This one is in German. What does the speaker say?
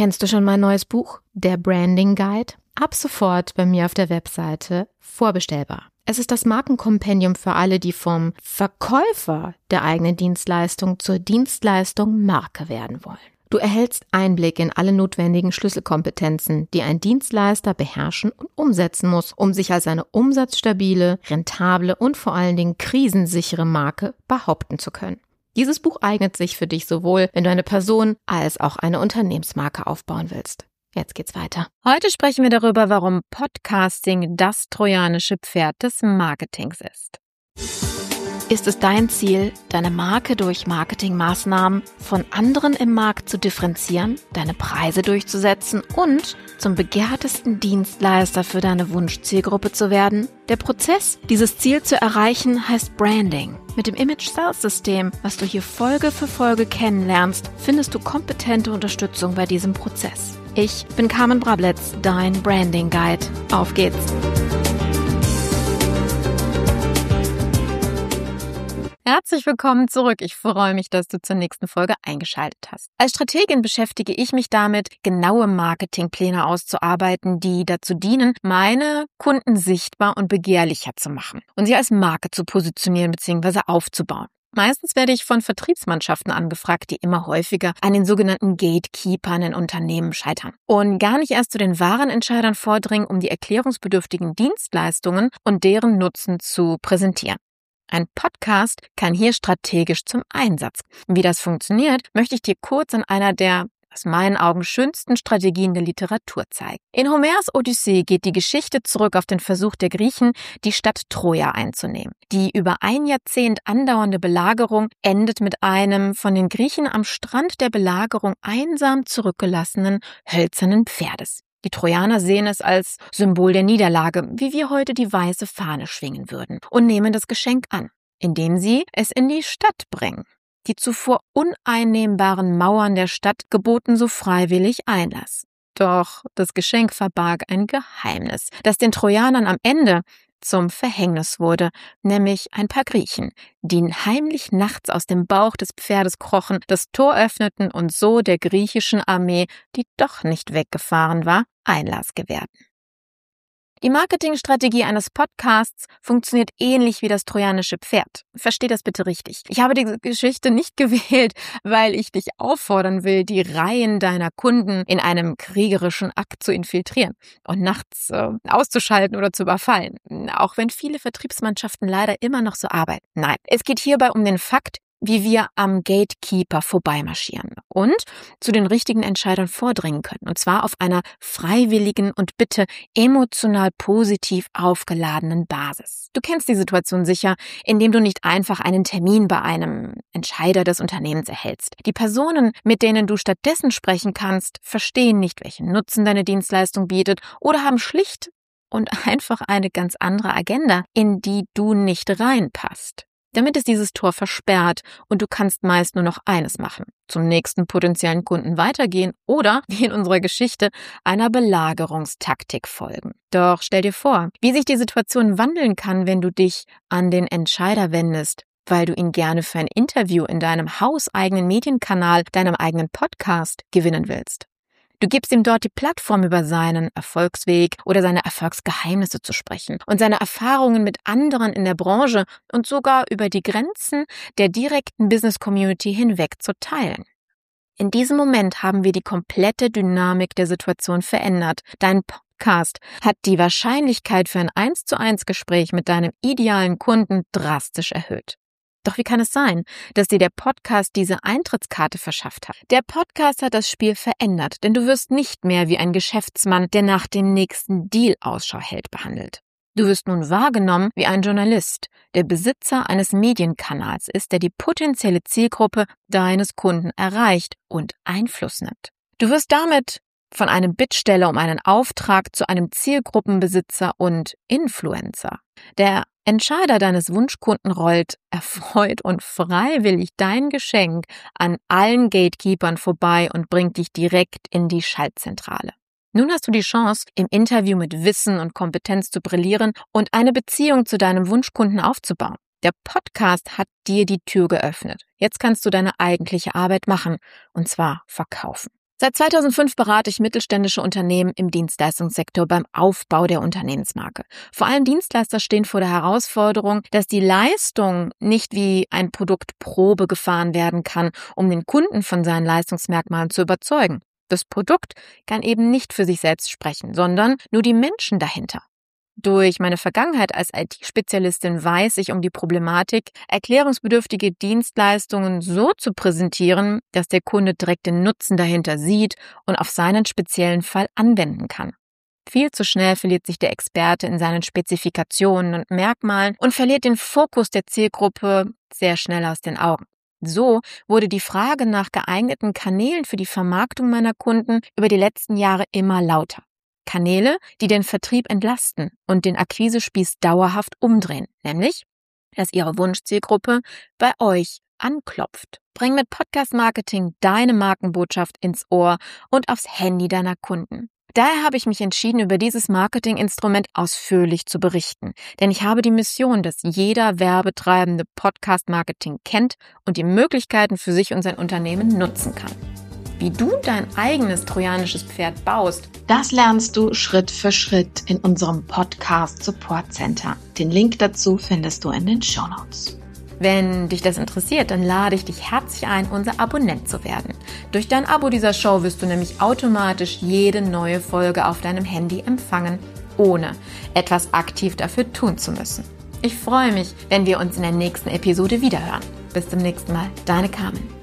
Kennst du schon mein neues Buch, der Branding Guide? Ab sofort bei mir auf der Webseite vorbestellbar. Es ist das Markenkompendium für alle, die vom Verkäufer der eigenen Dienstleistung zur Dienstleistung Marke werden wollen. Du erhältst Einblick in alle notwendigen Schlüsselkompetenzen, die ein Dienstleister beherrschen und umsetzen muss, um sich als eine umsatzstabile, rentable und vor allen Dingen krisensichere Marke behaupten zu können. Dieses Buch eignet sich für dich sowohl, wenn du eine Person als auch eine Unternehmensmarke aufbauen willst. Jetzt geht's weiter. Heute sprechen wir darüber, warum Podcasting das trojanische Pferd des Marketings ist. Ist es dein Ziel, deine Marke durch Marketingmaßnahmen von anderen im Markt zu differenzieren, deine Preise durchzusetzen und zum begehrtesten Dienstleister für deine Wunschzielgruppe zu werden? Der Prozess, dieses Ziel zu erreichen, heißt Branding. Mit dem Image-Sales-System, was du hier Folge für Folge kennenlernst, findest du kompetente Unterstützung bei diesem Prozess. Ich bin Carmen Brabletz, dein Branding Guide. Auf geht's! Herzlich willkommen zurück. Ich freue mich, dass du zur nächsten Folge eingeschaltet hast. Als Strategin beschäftige ich mich damit, genaue Marketingpläne auszuarbeiten, die dazu dienen, meine Kunden sichtbar und begehrlicher zu machen und sie als Marke zu positionieren bzw. aufzubauen. Meistens werde ich von Vertriebsmannschaften angefragt, die immer häufiger an den sogenannten Gatekeepern in Unternehmen scheitern und gar nicht erst zu den wahren Entscheidern vordringen, um die erklärungsbedürftigen Dienstleistungen und deren Nutzen zu präsentieren. Ein Podcast kann hier strategisch zum Einsatz. Wie das funktioniert, möchte ich dir kurz an einer der aus meinen Augen schönsten Strategien der Literatur zeigen. In Homers Odyssee geht die Geschichte zurück auf den Versuch der Griechen, die Stadt Troja einzunehmen. Die über ein Jahrzehnt andauernde Belagerung endet mit einem von den Griechen am Strand der Belagerung einsam zurückgelassenen hölzernen Pferdes. Die Trojaner sehen es als Symbol der Niederlage, wie wir heute die weiße Fahne schwingen würden, und nehmen das Geschenk an, indem sie es in die Stadt bringen. Die zuvor uneinnehmbaren Mauern der Stadt geboten so freiwillig Einlass. Doch das Geschenk verbarg ein Geheimnis, das den Trojanern am Ende zum Verhängnis wurde, nämlich ein paar Griechen, die heimlich nachts aus dem Bauch des Pferdes krochen, das Tor öffneten und so der griechischen Armee, die doch nicht weggefahren war, Einlass gewährten. Die Marketingstrategie eines Podcasts funktioniert ähnlich wie das trojanische Pferd. Versteh das bitte richtig. Ich habe diese Geschichte nicht gewählt, weil ich dich auffordern will, die Reihen deiner Kunden in einem kriegerischen Akt zu infiltrieren und nachts auszuschalten oder zu überfallen. Auch wenn viele Vertriebsmannschaften leider immer noch so arbeiten. Nein, es geht hierbei um den Fakt, wie wir am Gatekeeper vorbeimarschieren und zu den richtigen Entscheidern vordringen können. Und zwar auf einer freiwilligen und bitte emotional positiv aufgeladenen Basis. Du kennst die Situation sicher, indem du nicht einfach einen Termin bei einem Entscheider des Unternehmens erhältst. Die Personen, mit denen du stattdessen sprechen kannst, verstehen nicht, welchen Nutzen deine Dienstleistung bietet oder haben schlicht und einfach eine ganz andere Agenda, in die du nicht reinpasst. Damit ist dieses Tor versperrt und du kannst meist nur noch eines machen: zum nächsten potenziellen Kunden weitergehen oder, wie in unserer Geschichte, einer Belagerungstaktik folgen. Doch stell dir vor, wie sich die Situation wandeln kann, wenn du dich an den Entscheider wendest, weil du ihn gerne für ein Interview in deinem hauseigenen Medienkanal, deinem eigenen Podcast gewinnen willst. Du gibst ihm dort die Plattform, über seinen Erfolgsweg oder seine Erfolgsgeheimnisse zu sprechen und seine Erfahrungen mit anderen in der Branche und sogar über die Grenzen der direkten Business-Community hinweg zu teilen. In diesem Moment haben wir die komplette Dynamik der Situation verändert. Dein Podcast hat die Wahrscheinlichkeit für ein 1:1 Gespräch mit deinem idealen Kunden drastisch erhöht. Doch wie kann es sein, dass dir der Podcast diese Eintrittskarte verschafft hat? Der Podcast hat das Spiel verändert, denn du wirst nicht mehr wie ein Geschäftsmann, der nach dem nächsten Deal Ausschau hält, behandelt. Du wirst nun wahrgenommen wie ein Journalist, der Besitzer eines Medienkanals ist, der die potenzielle Zielgruppe deines Kunden erreicht und Einfluss nimmt. Du wirst damit von einem Bittsteller um einen Auftrag zu einem Zielgruppenbesitzer und Influencer. Der Entscheider deines Wunschkunden rollt erfreut und freiwillig dein Geschenk an allen Gatekeepern vorbei und bringt dich direkt in die Schaltzentrale. Nun hast du die Chance, im Interview mit Wissen und Kompetenz zu brillieren und eine Beziehung zu deinem Wunschkunden aufzubauen. Der Podcast hat dir die Tür geöffnet. Jetzt kannst du deine eigentliche Arbeit machen, und zwar verkaufen. Seit 2005 berate ich mittelständische Unternehmen im Dienstleistungssektor beim Aufbau der Unternehmensmarke. Vor allem Dienstleister stehen vor der Herausforderung, dass die Leistung nicht wie ein Produkt Probe gefahren werden kann, um den Kunden von seinen Leistungsmerkmalen zu überzeugen. Das Produkt kann eben nicht für sich selbst sprechen, sondern nur die Menschen dahinter. Durch meine Vergangenheit als IT-Spezialistin weiß ich um die Problematik, erklärungsbedürftige Dienstleistungen so zu präsentieren, dass der Kunde direkt den Nutzen dahinter sieht und auf seinen speziellen Fall anwenden kann. Viel zu schnell verliert sich der Experte in seinen Spezifikationen und Merkmalen und verliert den Fokus der Zielgruppe sehr schnell aus den Augen. So wurde die Frage nach geeigneten Kanälen für die Vermarktung meiner Kunden über die letzten Jahre immer lauter. Kanäle, die den Vertrieb entlasten und den Akquisespieß dauerhaft umdrehen, nämlich, dass Ihre Wunschzielgruppe bei euch anklopft. Bring mit Podcast-Marketing deine Markenbotschaft ins Ohr und aufs Handy deiner Kunden. Daher habe ich mich entschieden, über dieses Marketinginstrument ausführlich zu berichten, denn ich habe die Mission, dass jeder Werbetreibende Podcast-Marketing kennt und die Möglichkeiten für sich und sein Unternehmen nutzen kann. Wie du dein eigenes trojanisches Pferd baust, das lernst du Schritt für Schritt in unserem Podcast Support Center. Den Link dazu findest du in den Shownotes. Wenn dich das interessiert, dann lade ich dich herzlich ein, unser Abonnent zu werden. Durch dein Abo dieser Show wirst du nämlich automatisch jede neue Folge auf deinem Handy empfangen, ohne etwas aktiv dafür tun zu müssen. Ich freue mich, wenn wir uns in der nächsten Episode wiederhören. Bis zum nächsten Mal, deine Carmen.